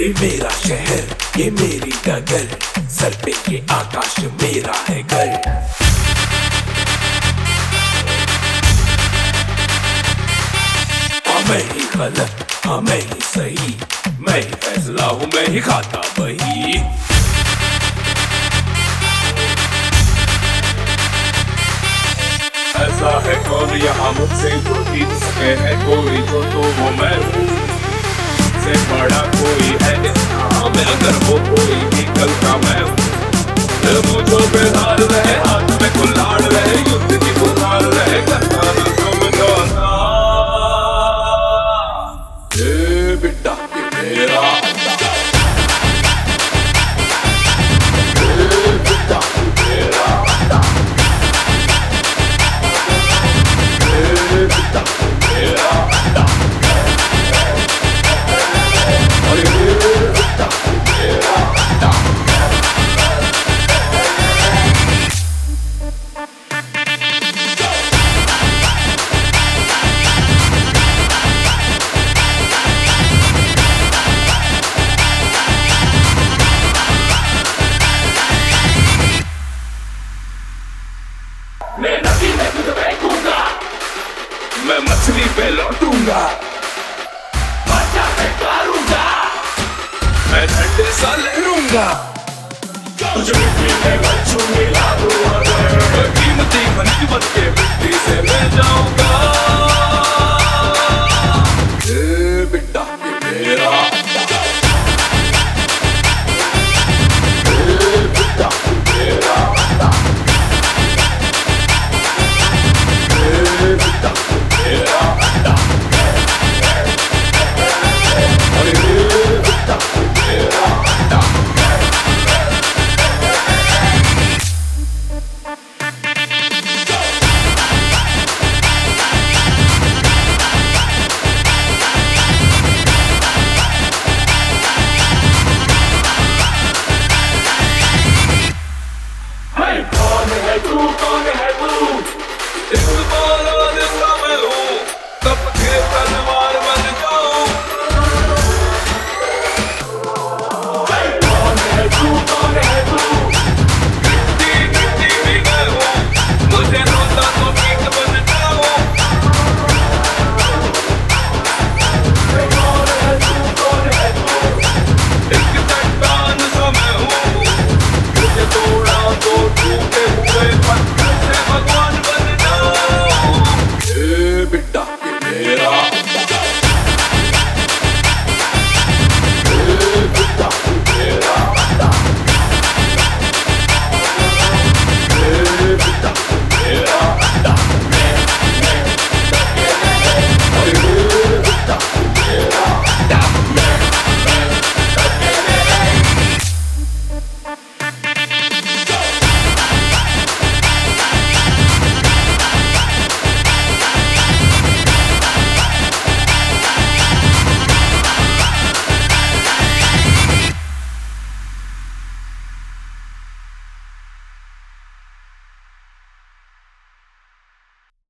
मेरा शहर, ये मेरी डगर, सर पे ये आकाश मेरा है घर। हाँ मैं ही गलत, हाँ मैं ही सही, मैं ही फैसला हूँ, मैं ही खाता वही। ऐसा है कौन यहाँ मुझसे जो जीत सके, है कोई जो तो वो मैं हूँ, से बड़ा कोई है इस नाम में, अगर वो कोई भी कल का मैं हूँ। मुझो पे हार रहे, हाथ में कुल्हाड़ रहे, युद्ध की पुकार रहे, करता ना समझौता। ए बेटा ये मेरा अड्डा, ए बेटा ये मेरा अड्डा, ए बेटा ये मेरा अड्डा, अरे ए बेटा ये मेरा अड्डा। मैं नदी में दूध फेंकूंगा, मैं मछली पे लौटूंगा, मजा मैं मारूंगा, मैं ठंडे सा लहरूंगा, तुझे मिट्टी में बच्चों मिला दूंगा, कीमती गनीमत के मिट्टी से मैं जाऊंगा। ए बेटा ये मेरा